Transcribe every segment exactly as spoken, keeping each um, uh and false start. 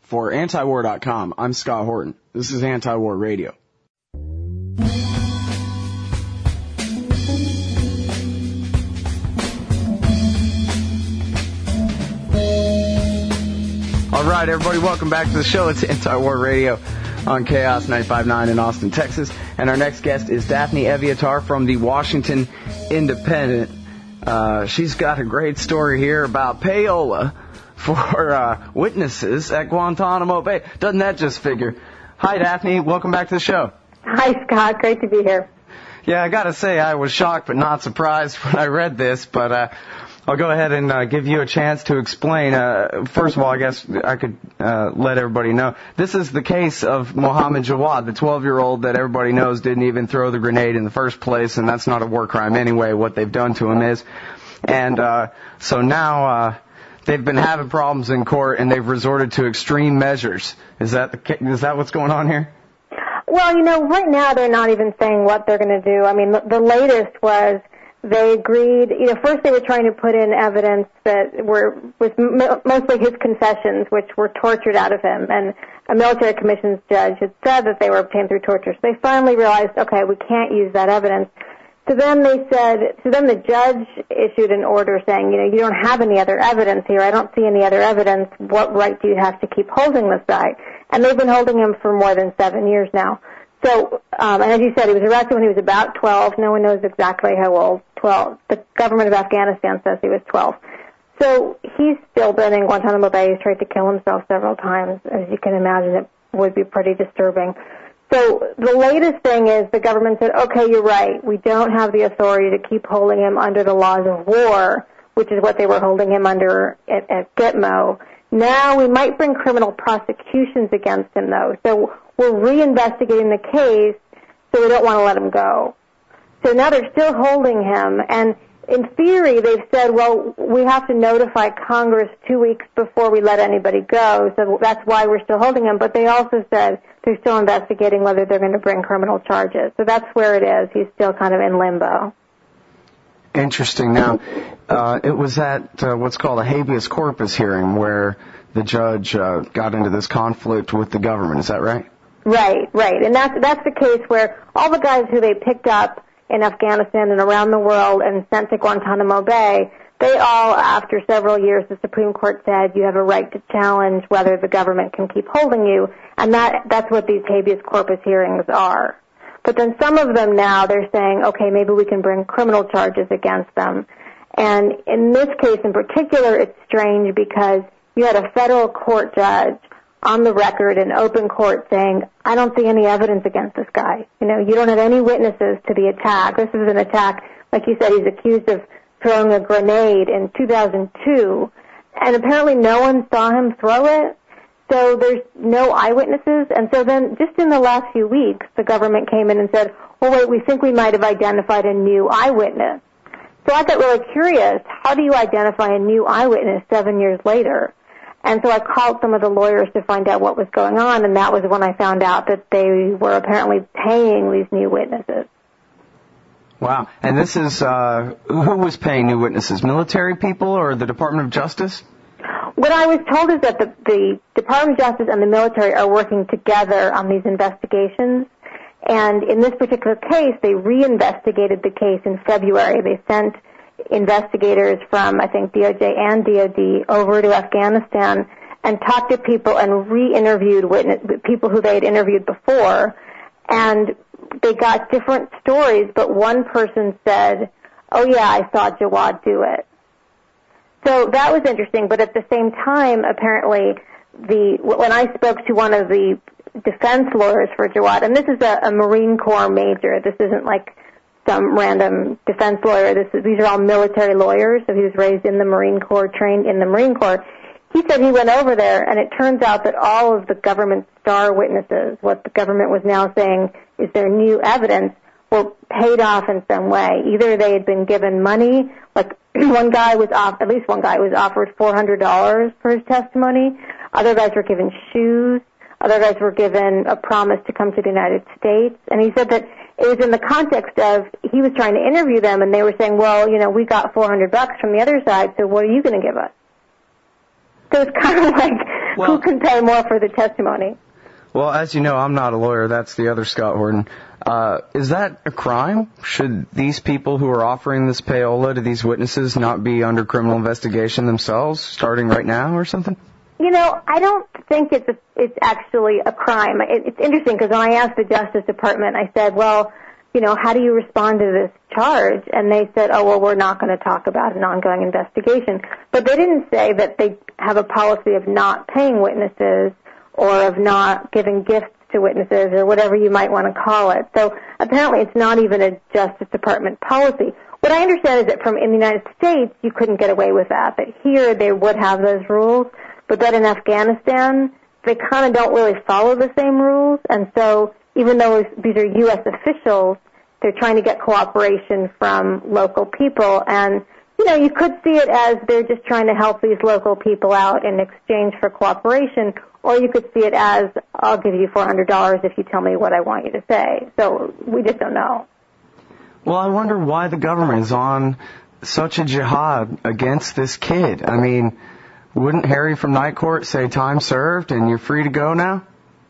For anti-war dot com, I'm Scott Horton. This is Anti-War Radio. All right, everybody, welcome back to the show. It's Anti-War Radio on Chaos ninety-five point nine in Austin, Texas. And our next guest is Daphne Eviatar from the Washington Independent. Uh, she's got a great story here about payola for uh, witnesses at Guantanamo Bay. Doesn't that just figure? Hi, Daphne. Welcome back to the show. Hi, Scott. Great to be here. Yeah, I got to say I was shocked but not surprised when I read this, but uh, I'll go ahead and uh, give you a chance to explain. Uh, first of all, I guess I could uh, let everybody know. This is the case of Mohammed Jawad, the twelve-year-old that everybody knows didn't even throw the grenade in the first place, and that's not a war crime anyway. What they've done to him is. And uh, so now... Uh, They've been having problems in court, and they've resorted to extreme measures. Is that the, is that what's going on here? Well, you know, right now they're not even saying what they're going to do. I mean, the, the latest was they agreed. You know, first they were trying to put in evidence that were was m- mostly his confessions, which were tortured out of him, and a military commissions judge had said that they were obtained through torture. So they finally realized, okay, we can't use that evidence. So then they said, so then the judge issued an order saying, you know, you don't have any other evidence here. I don't see any other evidence. What right do you have to keep holding this guy? And they've been holding him for more than seven years now. So, um, and as you said, he was arrested when he was about twelve. No one knows exactly how old. twelve. The government of Afghanistan says he was twelve. So he's still been in Guantanamo Bay. He's tried to kill himself several times. As you can imagine, it would be pretty disturbing. So the latest thing is the government said, okay, you're right. We don't have the authority to keep holding him under the laws of war, which is what they were holding him under at, at Gitmo. Now we might bring criminal prosecutions against him, though. So we're reinvestigating the case, so we don't want to let him go. So now they're still holding him, and in theory, they've said, well, we have to notify Congress two weeks before we let anybody go, so that's why we're still holding him. But they also said they're still investigating whether they're going to bring criminal charges. So that's where it is. He's still kind of in limbo. Interesting. Now, uh, it was at uh, what's called a habeas corpus hearing where the judge uh, got into this conflict with the government. Is that right? Right, right. And that's, that's the case where all the guys who they picked up in Afghanistan and around the world and sent to Guantanamo Bay, they all, after several years, the Supreme Court said you have a right to challenge whether the government can keep holding you, and that that's what these habeas corpus hearings are. But then some of them now, they're saying, okay, maybe we can bring criminal charges against them. And in this case in particular, it's strange because you had a federal court judge on the record in open court saying, I don't see any evidence against this guy. You know, you don't have any witnesses to the attack. This is an attack, like you said, he's accused of throwing a grenade in two thousand two, and apparently no one saw him throw it. So there's no eyewitnesses. And so then just in the last few weeks, the government came in and said, well, wait, we think we might have identified a new eyewitness. So I got really curious, how do you identify a new eyewitness seven years later? And so I called some of the lawyers to find out what was going on, and that was when I found out that they were apparently paying these new witnesses. Wow. And this is, uh, who was paying new witnesses? Military people or the Department of Justice? What I was told is that the, the Department of Justice and the military are working together on these investigations. And in this particular case, they reinvestigated the case in February. They sent investigators from, I think, D O J and D O D over to Afghanistan and talked to people and re-interviewed witness, people who they had interviewed before. And they got different stories, but one person said, oh, yeah, I saw Jawad do it. So that was interesting, but at the same time, apparently, the when I spoke to one of the defense lawyers for Jawad, and this is a, a Marine Corps major, this isn't like some random defense lawyer, this is, these are all military lawyers, so he was raised in the Marine Corps, trained in the Marine Corps. He said he went over there, and it turns out that all of the government star witnesses, what the government was now saying is their new evidence, were paid off in some way. Either they had been given money, like one guy was off, at least one guy was offered four hundred dollars for his testimony. Other guys were given shoes. Other guys were given a promise to come to the United States. And he said that it was in the context of he was trying to interview them, and they were saying, well, you know, we got four hundred bucks from the other side, so what are you going to give us? So it's kind of like Well, who can pay more for the testimony. Well, as you know, I'm not a lawyer. That's the other Scott Horton. Uh, is that a crime? Should these people who are offering this payola to these witnesses not be under criminal investigation themselves, starting right now or something? You know, I don't think it's a, it's actually a crime. It, it's interesting because when I asked the Justice Department, I said, well, you know, how do you respond to this charge? And they said, oh, well, we're not going to talk about an ongoing investigation. But they didn't say that they have a policy of not paying witnesses or of not giving gifts to witnesses or whatever you might want to call it. So apparently it's not even a Justice Department policy. What I understand is that from in the United States, you couldn't get away with that, that here they would have those rules, but that in Afghanistan, they kind of don't really follow the same rules. And so even though these are U S officials, they're trying to get cooperation from local people. And, you know, you could see it as they're just trying to help these local people out in exchange for cooperation, or you could see it as, I'll give you four hundred dollars if you tell me what I want you to say. So we just don't know. Well, I wonder why the government is on such a jihad against this kid. I mean, wouldn't Harry from Night Court say time served and you're free to go now?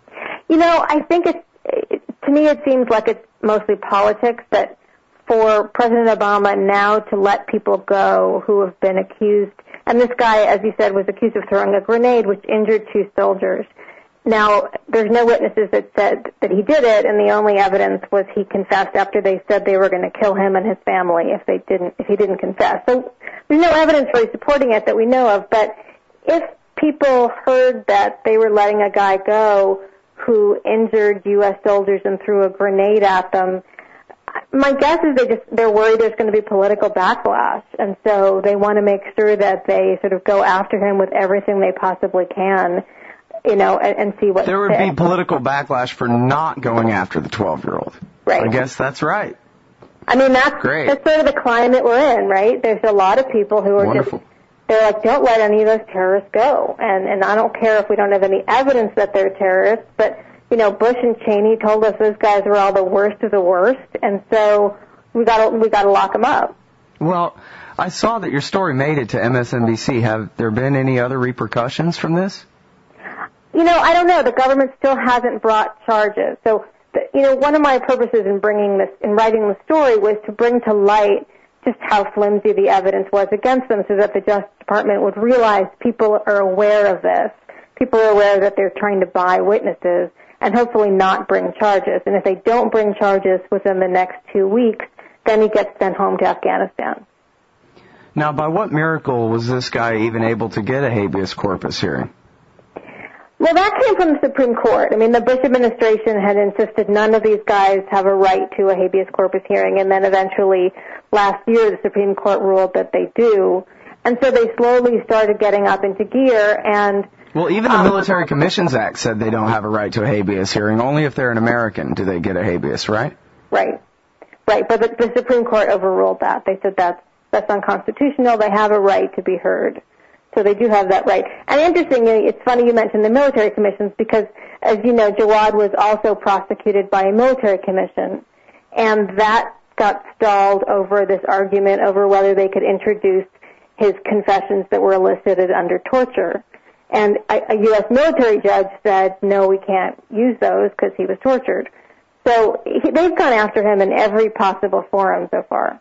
You know, I think it's, it, to me it seems like it's mostly politics, that for President Obama now to let people go who have been accused, and this guy, as you said, was accused of throwing a grenade which injured two soldiers. Now, there's no witnesses that said that he did it, and the only evidence was he confessed after they said they were going to kill him and his family if they didn't, if he didn't confess. So there's no evidence really supporting it that we know of, but if people heard that they were letting a guy go who injured U S soldiers and threw a grenade at them, my guess is they just, they're worried there's going to be political backlash, and so they want to make sure that they sort of go after him with everything they possibly can, you know, and, and see what there would sticks. be political backlash for not going after the twelve-year-old. Right. I guess that's right. I mean, that's, Great. that's sort of the climate we're in, right? There's a lot of people who are Wonderful. just, they're like, don't let any of those terrorists go. And, and I don't care if we don't have any evidence that they're terrorists, but, you know, Bush and Cheney told us those guys were all the worst of the worst, and so we got to we got to lock them up. Well, I saw that your story made it to M S N B C. Have there been any other repercussions from this? You know, I don't know. The government still hasn't brought charges. So, the, you know, one of my purposes in bringing this, in writing the story, was to bring to light just how flimsy the evidence was against them, so that the Justice Department would realize people are aware of this. People are aware that they're trying to buy witnesses, and hopefully not bring charges. And if they don't bring charges within the next two weeks, then he gets sent home to Afghanistan. Now, by what miracle was this guy even able to get a habeas corpus hearing? Well, that came from the Supreme Court. I mean, the Bush administration had insisted none of these guys have a right to a habeas corpus hearing, and then eventually last year the Supreme Court ruled that they do. And so they slowly started getting up into gear, and Well, even the Military Commissions Act said they don't have a right to a habeas hearing. Only if they're an American do they get a habeas, right? Right. Right, but the, the Supreme Court overruled that. They said that's, that's unconstitutional. They have a right to be heard. So they do have that right. And interestingly, it's funny you mentioned the military commissions because, as you know, Jawad was also prosecuted by a military commission, and that got stalled over this argument over whether they could introduce his confessions that were elicited under torture. And a, a U S military judge said, no, we can't use those because he was tortured. So he, they've gone after him in every possible forum so far.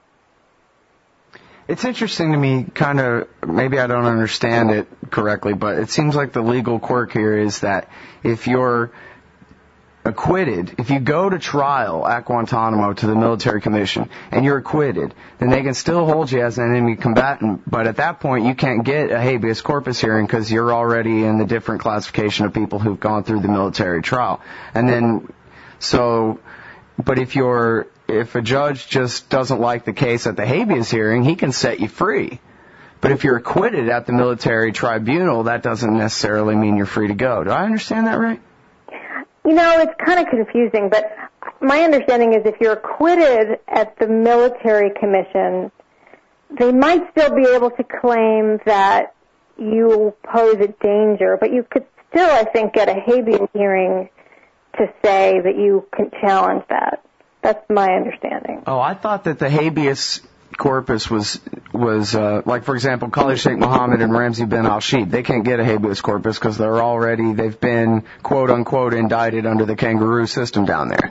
It's interesting to me, kind of, maybe I don't understand it correctly, but it seems like the legal quirk here is that if you're acquitted, if you go to trial at Guantanamo to the military commission and you're acquitted, then they can still hold you as an enemy combatant, but at that point you can't get a habeas corpus hearing because you're already in the different classification of people who've gone through the military trial. And then, so, but if you're, if a judge just doesn't like the case at the habeas hearing, he can set you free. But if you're acquitted at the military tribunal, that doesn't necessarily mean you're free to go. Do I understand that right? You know, it's kind of confusing, but my understanding is if you're acquitted at the military commission, they might still be able to claim that you pose a danger, but you could still, I think, get a habeas hearing to say that you can challenge that. That's my understanding. Oh, I thought that the habeas corpus was, was uh, like, for example, Khalid Sheikh Mohammed and Ramzi bin al-Sheikh, they can't get a habeas corpus because they're already, they've been, quote-unquote, indicted under the kangaroo system down there.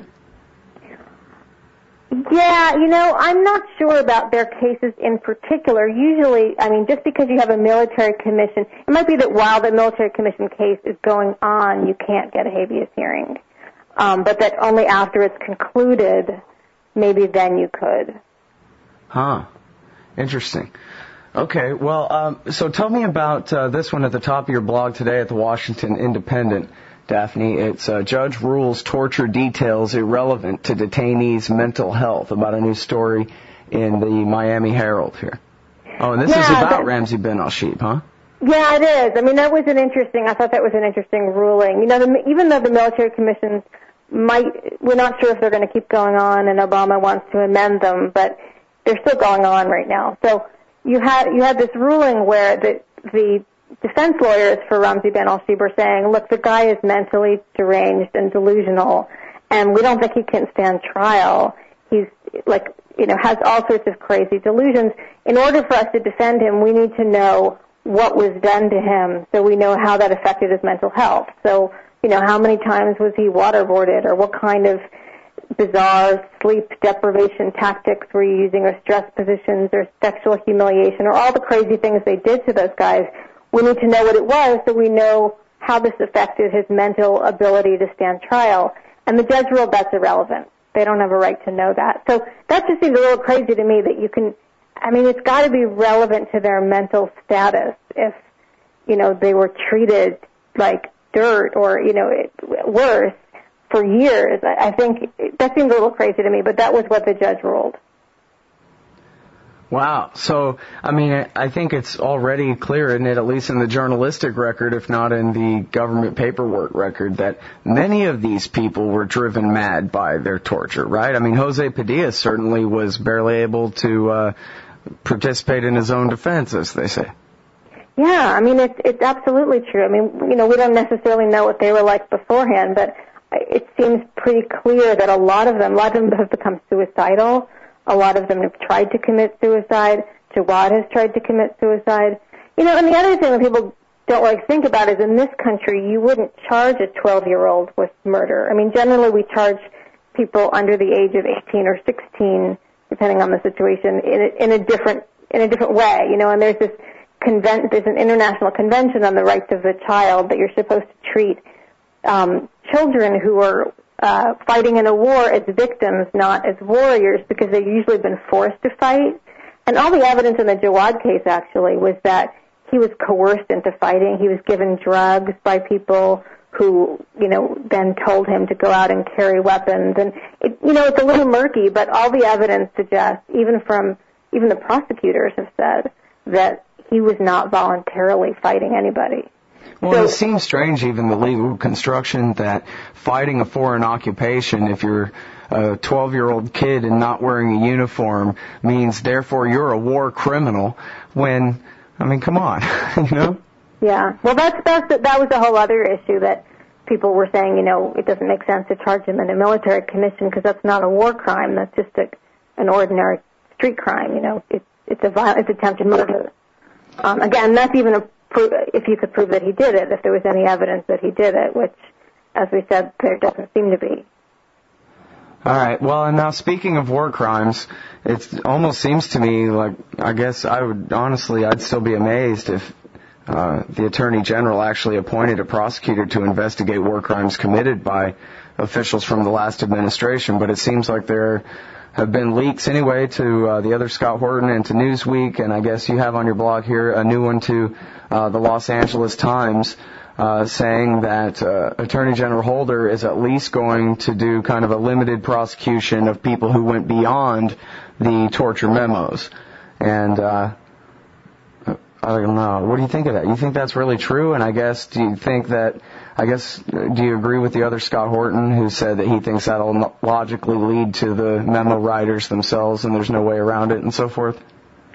Yeah, you know, I'm not sure about their cases in particular. Usually, I mean, just because you have a military commission, it might be that while the military commission case is going on, you can't get a habeas hearing. Um, but that only after it's concluded, maybe then you could. Huh. Interesting. Okay, well, um, so tell me about uh, this one at the top of your blog today at the Washington Independent, Daphne. It's uh, Judge Rules Torture Details Irrelevant to Detainees' Mental Health, about a new story in the Miami Herald here. Oh, and this yeah, is about that, Ramzi bin al-Sheikh, huh? Yeah, it is. I mean, that was an interesting, I thought that was an interesting ruling. You know, the, even though the military commissions might, we're not sure if they're going to keep going on and Obama wants to amend them, but they're still going on right now. So you had, you had this ruling where the, the defense lawyers for Ramzi bin al-Sheikh were saying, look, the guy is mentally deranged and delusional, and we don't think he can stand trial. He's, like, you know, has all sorts of crazy delusions. In order for us to defend him, we need to know what was done to him so we know how that affected his mental health. So, you know, how many times was he waterboarded, or what kind of bizarre sleep deprivation tactics were you using, or stress positions, or sexual humiliation, or all the crazy things they did to those guys. We need to know what it was so we know how this affected his mental ability to stand trial. And the judge ruled that's irrelevant. They don't have a right to know that. So that just seems a little crazy to me that you can, I mean, it's got to be relevant to their mental status if, you know, they were treated like dirt or, you know, worse for years. I think that seems a little crazy to me, but that was what the judge ruled. Wow. So, I mean, I think it's already clear, isn't it, at least in the journalistic record, if not in the government paperwork record, that many of these people were driven mad by their torture, right? I mean, Jose Padilla certainly was barely able to uh, participate in his own defense, as they say. Yeah, I mean, it's, it's absolutely true. I mean, you know, we don't necessarily know what they were like beforehand, but it seems pretty clear that a lot of them, a lot of them have become suicidal. A lot of them have tried to commit suicide. Jawad has tried to commit suicide. You know, and the other thing that people don't like think about is in this country, you wouldn't charge a twelve-year-old with murder. I mean, generally we charge people under the age of eighteen or sixteen, depending on the situation, in a, in a different in a different way. You know, and there's this convent, there's an international convention on the rights of the child that you're supposed to treat um, children who are Uh, fighting in a war as victims, not as warriors, because they've usually been forced to fight. And all the evidence in the Jawad case, actually, was that he was coerced into fighting. He was given drugs by people who, you know, then told him to go out and carry weapons. And, it, you know, it's a little murky, but all the evidence suggests, even from, even the prosecutors have said, that he was not voluntarily fighting anybody. Well, so, it seems strange, even the legal construction, that fighting a foreign occupation, if you're a twelve-year-old kid and not wearing a uniform, means therefore you're a war criminal. When, I mean, come on, you know? Yeah. Well, that's, that's that was a whole other issue that people were saying. You know, it doesn't make sense to charge him in a military commission because that's not a war crime. That's just a, an ordinary street crime. You know, it, it's a violent, it's attempted murder. Um, again, that's even a if you could prove that he did it, if there was any evidence that he did it, which, as we said, there doesn't seem to be. All right. Well, and now speaking of war crimes, it almost seems to me like, I guess I would, honestly, I'd still be amazed if uh, the Attorney General actually appointed a prosecutor to investigate war crimes committed by officials from the last administration. But it seems like there have been leaks anyway to uh, the other Scott Horton and to Newsweek, and I guess you have on your blog here a new one to uh, the Los Angeles Times, uh, saying that uh, Attorney General Holder is at least going to do kind of a limited prosecution of people who went beyond the torture memos. And uh, I don't know. What do you think of that? You think that's really true? And I guess, do you think that, I guess, do you agree with the other Scott Horton who said that he thinks that'll logically lead to the memo writers themselves and there's no way around it and so forth?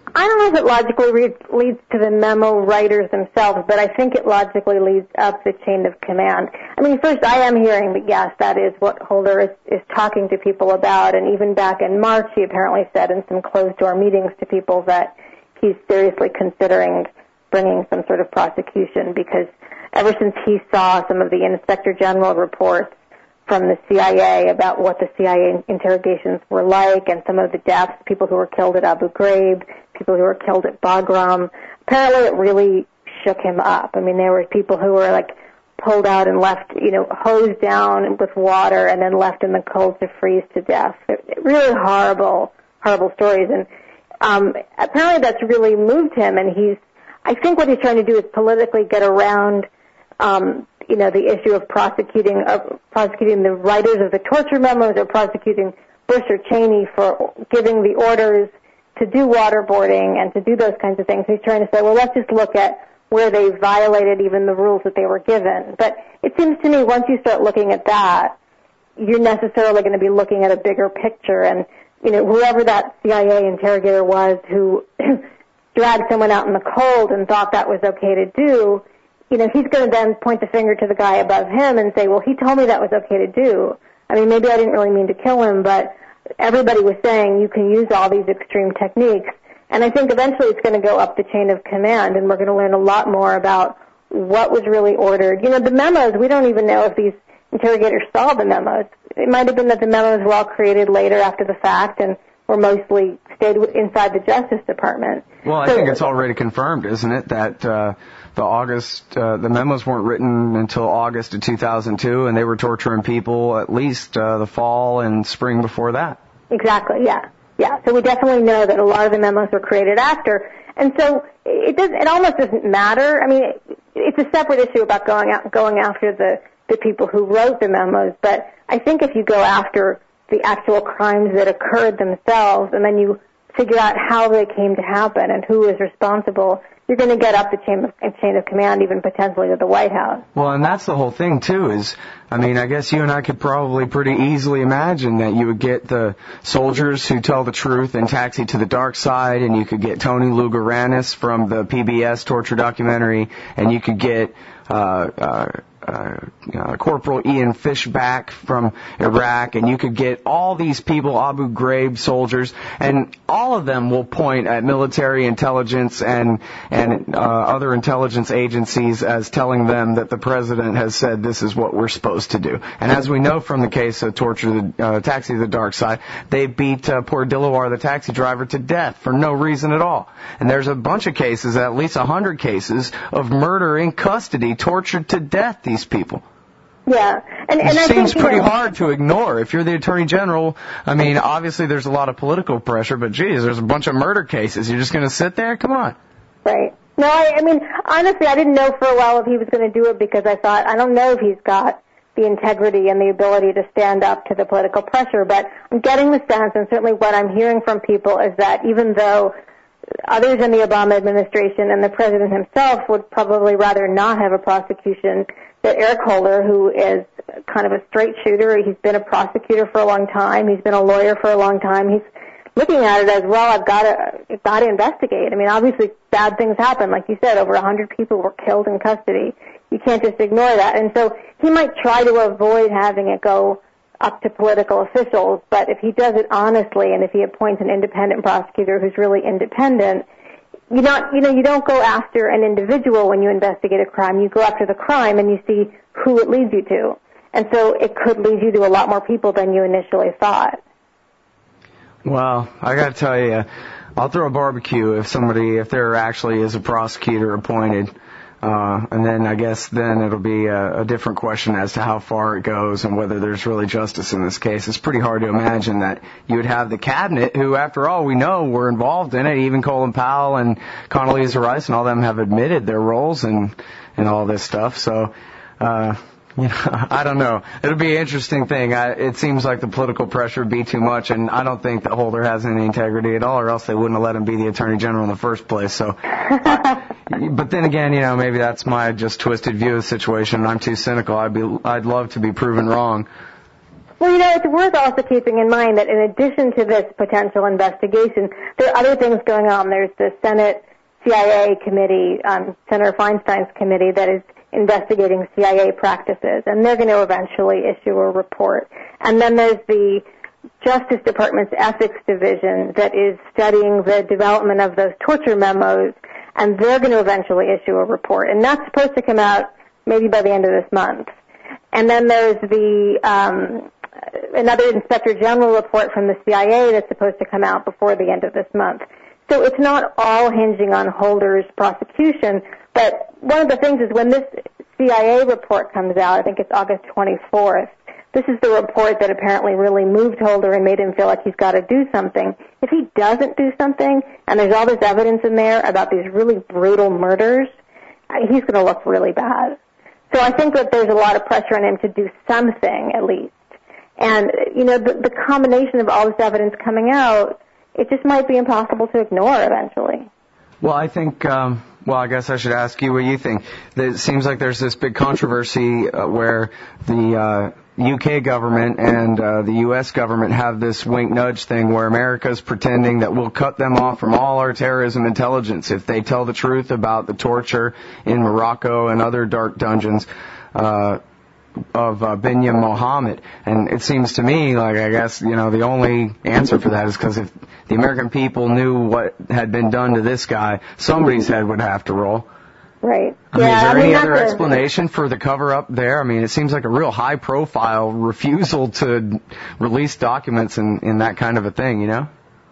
I don't know if it logically re- leads to the memo writers themselves, but I think it logically leads up the chain of command. I mean, first, I am hearing that, yes, that is what Holder is, is talking to people about, and even back in March, he apparently said in some closed-door meetings to people that he's seriously considering bringing some sort of prosecution, because ever since he saw some of the Inspector General reports from the C I A about what the C I A interrogations were like and some of the deaths, people who were killed at Abu Ghraib, people who were killed at Bagram, apparently it really shook him up. I mean, there were people who were, like, pulled out and left, you know, hosed down with water and then left in the cold to freeze to death. Really horrible, horrible stories. And um, apparently that's really moved him, and he's, I think what he's trying to do is politically get around um, you know, the issue of prosecuting uh, prosecuting the writers of the torture memos or prosecuting Bush or Cheney for giving the orders to do waterboarding and to do those kinds of things. He's trying to say, well, let's just look at where they violated even the rules that they were given. But it seems to me once you start looking at that, you're necessarily going to be looking at a bigger picture. And, you know, whoever that C I A interrogator was who dragged someone out in the cold and thought that was okay to do, you know, he's going to then point the finger to the guy above him and say, well, he told me that was okay to do. I mean, maybe I didn't really mean to kill him, but everybody was saying you can use all these extreme techniques. And I think eventually it's going to go up the chain of command, and we're going to learn a lot more about what was really ordered. You know, the memos, we don't even know if these interrogators saw the memos. It might have been that the memos were all created later after the fact and were mostly stayed inside the Justice Department. Well, I so, think it's already confirmed, isn't it, that uh, the August, uh, the memos weren't written until August of two thousand two, and they were torturing people at least uh, the fall and spring before that. Exactly, yeah. Yeah, so we definitely know that a lot of the memos were created after. And so it does, it almost doesn't matter. I mean, it, it's a separate issue about going out, going after the, the people who wrote the memos, but I think if you go after the actual crimes that occurred themselves and then you figure out how they came to happen and who is responsible, you're going to get up the chain of, chain of command, even potentially to the White House. Well, and that's the whole thing, too, is, I mean, I guess you and I could probably pretty easily imagine that you would get the soldiers who tell the truth in Taxi to the Dark Side, and you could get Tony Lugaranis from the P B S torture documentary, and you could get uh, uh, uh, uh, Corporal Ian Fishback from Iraq, and you could get all these people, Abu Ghraib soldiers, and all of them will point at military intelligence and and uh, other intelligence agencies as telling them that the president has said this is what we're supposed to do. And as we know from the case of torture, the uh, Taxi to the Dark Side, they beat uh, poor Dilawar, the taxi driver, to death for no reason at all. And there's a bunch of cases, at least a hundred cases, of murder in custody, tortured to death, these people. Yeah. And, and it I seems think, pretty you know, hard to ignore. If you're the Attorney General, I mean, obviously there's a lot of political pressure, but geez, there's a bunch of murder cases. You're just going to sit there? Come on. Right. No, I, I mean, honestly, I didn't know for a while if he was going to do it because I thought, I don't know if he's got the integrity and the ability to stand up to the political pressure, but I'm getting the sense, and certainly what I'm hearing from people is that even though others in the Obama administration and the president himself would probably rather not have a prosecution, that Eric Holder, who is kind of a straight shooter, he's been a prosecutor for a long time, he's been a lawyer for a long time, he's looking at it as, well, I've got to, I've got to investigate. I mean, obviously bad things happen. Like you said, over one hundred people were killed in custody. You can't just ignore that. And so he might try to avoid having it go up to political officials, but if he does it honestly and if he appoints an independent prosecutor who's really independent, you not, you know, you don't go after an individual when you investigate a crime. You go after the crime and you see who it leads you to. And so it could lead you to a lot more people than you initially thought. Well, I got to tell you, I'll throw a barbecue if somebody, if there actually is a prosecutor appointed. Uh, and then I guess then it'll be a, a different question as to how far it goes and whether there's really justice in this case. It's pretty hard to imagine that you would have the cabinet, who, after all, we know were involved in it. Even Colin Powell and Condoleezza Rice and all them have admitted their roles and and all this stuff. So, uh, you know, I don't know. It'll be an interesting thing. I, it seems like the political pressure would be too much, and I don't think that Holder has any integrity at all, or else they wouldn't have let him be the Attorney General in the first place. So, uh, but then again, you know, maybe that's my just twisted view of the situation. I'm too cynical. I'd be, I'd love to be proven wrong. Well, you know, it's worth also keeping in mind that in addition to this potential investigation, there are other things going on. There's the Senate C I A committee, um, Senator Feinstein's committee, that is investigating C I A practices, and they're going to eventually issue a report. And then there's the Justice Department's Ethics Division that is studying the development of those torture memos, and they're going to eventually issue a report. And that's supposed to come out maybe by the end of this month. And then there's the um, another Inspector General report from the C I A that's supposed to come out before the end of this month. So it's not all hinging on Holder's prosecution, but one of the things is when this C I A report comes out, I think it's August twenty-fourth, this is the report that apparently really moved Holder and made him feel like he's got to do something. If he doesn't do something, and there's all this evidence in there about these really brutal murders, he's going to look really bad. So I think that there's a lot of pressure on him to do something, at least. And, you know, the, the combination of all this evidence coming out, it just might be impossible to ignore eventually. Well, I think, um, well, I guess I should ask you what you think. It seems like there's this big controversy uh, where the uh, U K government and uh, the U S government have this wink-nudge thing where America's pretending that we'll cut them off from all our terrorism intelligence if they tell the truth about the torture in Morocco and other dark dungeons uh, of uh, Binyam Mohammed. And it seems to me like, I guess, you know, the only answer for that is because if the American people knew what had been done to this guy, somebody's head would have to roll. Right. I mean, yeah, is there I mean, any other a... explanation for the cover-up there? I mean, it seems like a real high-profile refusal to release documents in, in that kind of a thing, you know?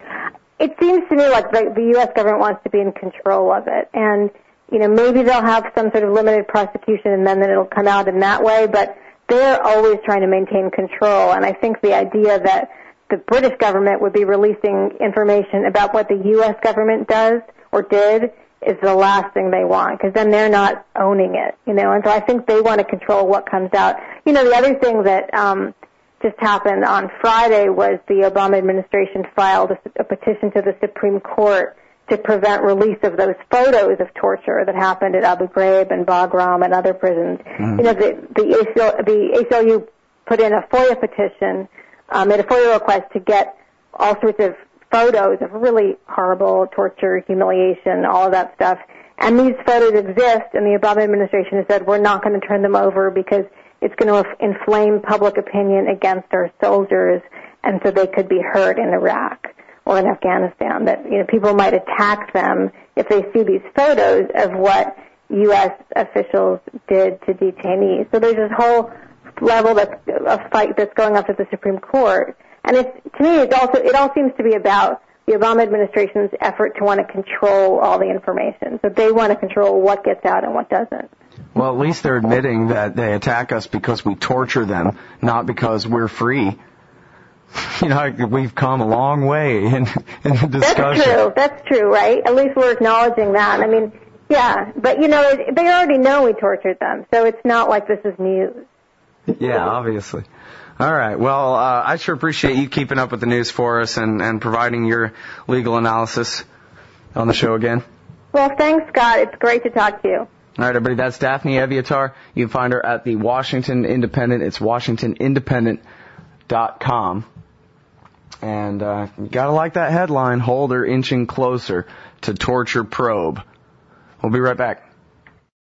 It seems to me like the, the U S government wants to be in control of it. And, you know, maybe they'll have some sort of limited prosecution and then it'll come out in that way, but they're always trying to maintain control. And I think the idea that the British government would be releasing information about what the U S government does or did is the last thing they want, because then they're not owning it, you know. And so I think they want to control what comes out. You know, the other thing that um, just happened on Friday was the Obama administration filed a, a petition to the Supreme Court to prevent release of those photos of torture that happened at Abu Ghraib and Bagram and other prisons. Mm-hmm. You know, the, the, A C L, the A C L U put in a FOIA petition, um, made a FOIA request to get all sorts of photos of really horrible torture, humiliation, all of that stuff. And these photos exist, and the Obama administration has said, we're not going to turn them over because it's going to inflame public opinion against our soldiers, and so they could be hurt in Iraq or in Afghanistan, that, you know, people might attack them if they see these photos of what U S officials did to detainees. So there's this whole level that's a fight that's going up at the Supreme Court. And it's, to me, it also it all seems to be about the Obama administration's effort to want to control all the information. So they want to control what gets out and what doesn't. Well, at least they're admitting that they attack us because we torture them, not because we're free. You know, we've come a long way in, in the discussion. That's true. That's true, right? At least we're acknowledging that. I mean, yeah, but, you know, it, they already know we tortured them, so it's not like this is news. Yeah, obviously. All right. Well, uh, I sure appreciate you keeping up with the news for us and, and providing your legal analysis on the show again. Well, thanks, Scott. It's great to talk to you. All right, everybody. That's Daphne Evyatar. You can find her at the Washington Independent. It's washington independent dot com. And uh, you got to like that headline, Holder inching closer to torture probe. We'll be right back.